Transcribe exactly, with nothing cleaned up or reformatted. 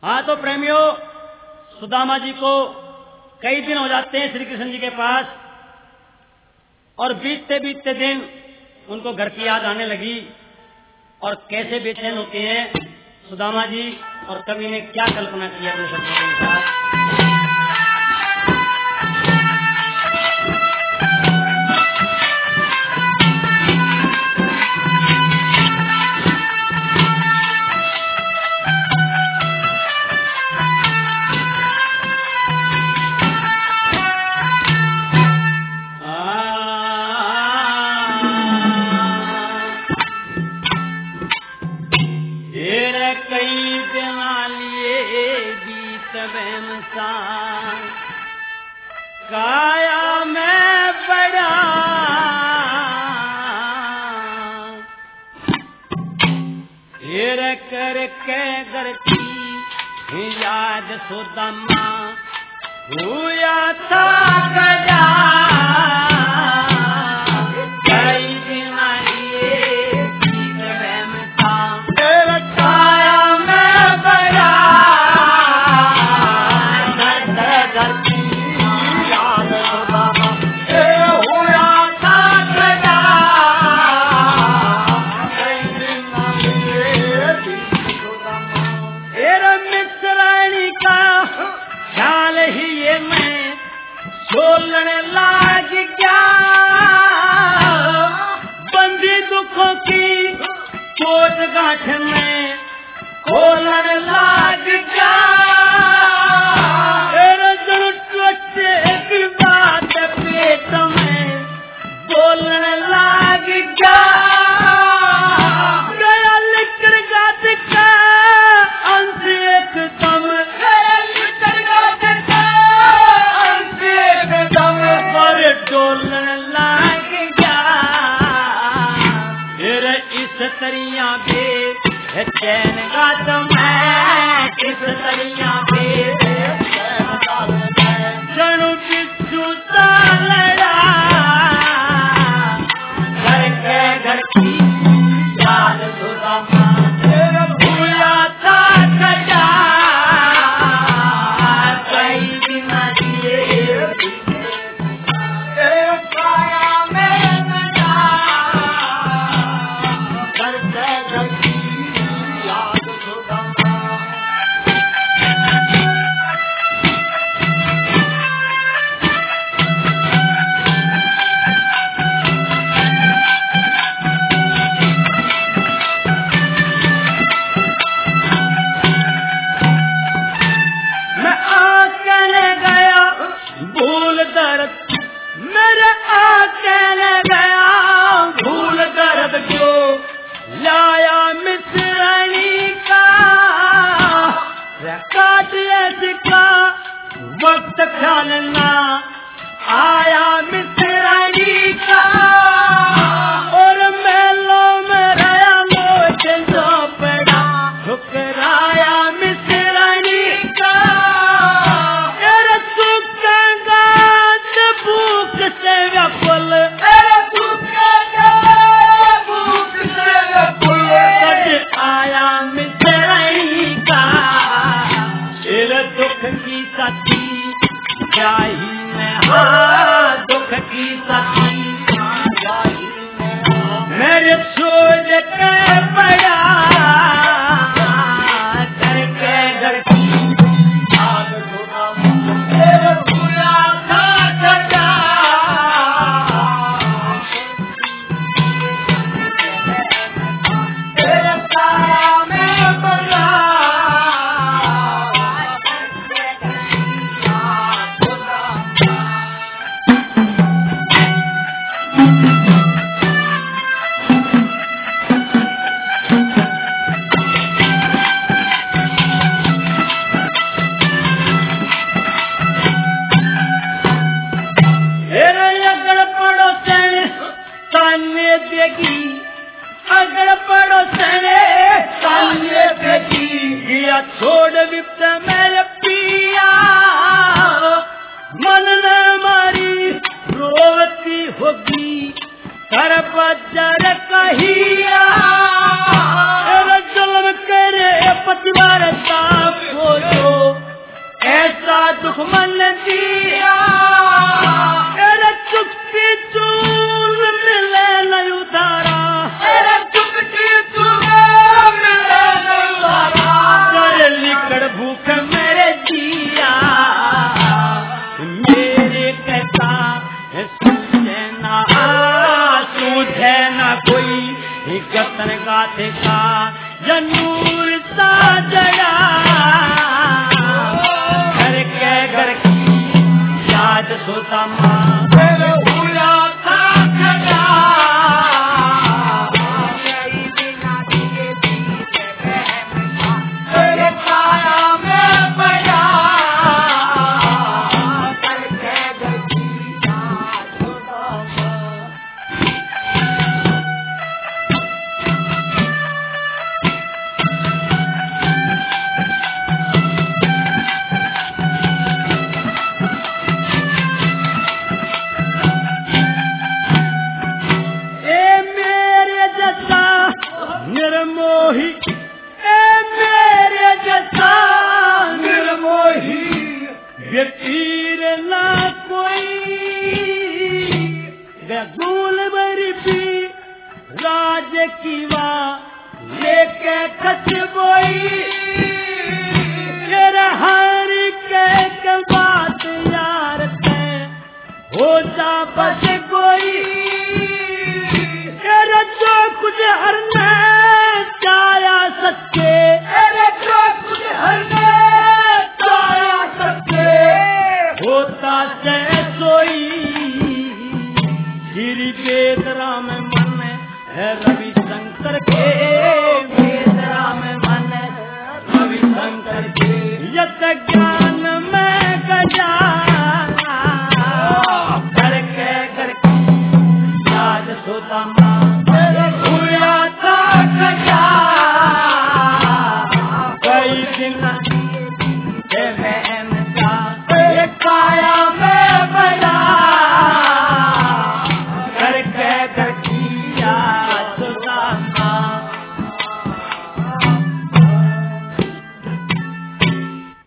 हाँ तो प्रेमियों, सुदामा जी को कई दिन हो जाते हैं श्री कृष्ण जी के पास, और बीतते बीतते दिन उनको घर की याद आने लगी और कैसे बेचैन होते हैं सुदामा जी। और कवि ने क्या कल्पना की अपने शब्दों के साथ। काया मैं बड़ा फिर करके घर की याद सुदामा हुआ था गया। कई दिन लिए वहम था तेरा काया मैं बड़ा घर की याद सुदामा हुआ था गया। कई दिन लिए सुदामा तेरा मिश्राणी का ख्याल ही ये मैं छोड़ने लाग गया। बंदी दुखों की चोट गांठ में खोलने लाग गया। तेरे जरूर की बात पेट में बोलने लाग गया। गया लिखकर गात का अंत एकदम डोलने लाग गया। फिर इस तरिया पे चैन गात मैं इस तरिया पे जणु बिच्छू सा लड़ा। घर के घर की याद सुदामा भूला था कटा। कई दिन दिए वक्त ख्याल ना आया मिश्राणी का। और मेलों में रहा मोटे जो पड़ा ठुकराया मिश्राणी का। तेरा सुखेगा भूख से व्याकुल भूख से व्याकुल आया मिश्राणी का। तेरे दुख की साथी जाही में हाँ दुख की साथी मेरे छोड़ के पड़ा। घर के घर की याद सुदामा भूला था कटा। तेरे काया में बड़ा अगर पड़ो सने सामने बेटी दिया छोड़ विप्त मेरे पिया। मन न मारी रोवती होगी कर बजर कहिया। जुल्म करे पतिवार ता कोई सुख मन दिया चुपकी चूल मिले नहीं उतारा चुपकी चूल मिले नहीं उतारा कर लिकड़ भूख मेरे जिया मेरे कहता सूझे ना सूझे ना कोई गतन गाते का जनूर सा जड़ा घर के घर की याद सोता माँ निर्मोही ए मेरे जैसा निर्मोही व्यतीर ना कोई गूल बरपी राज की वाह लेके खचबोई हर के बात यार ते हो जा बस कोई जो कुछ हरने चाया सच्चे जो कुछ हरने चाया सच्चे होता से सोई श्री वेदरा में मन है रवि शंकर के वेदरा में मन रवि शंकर के यत ज्ञान में गजा करके करके याद सोता माँ कई दिन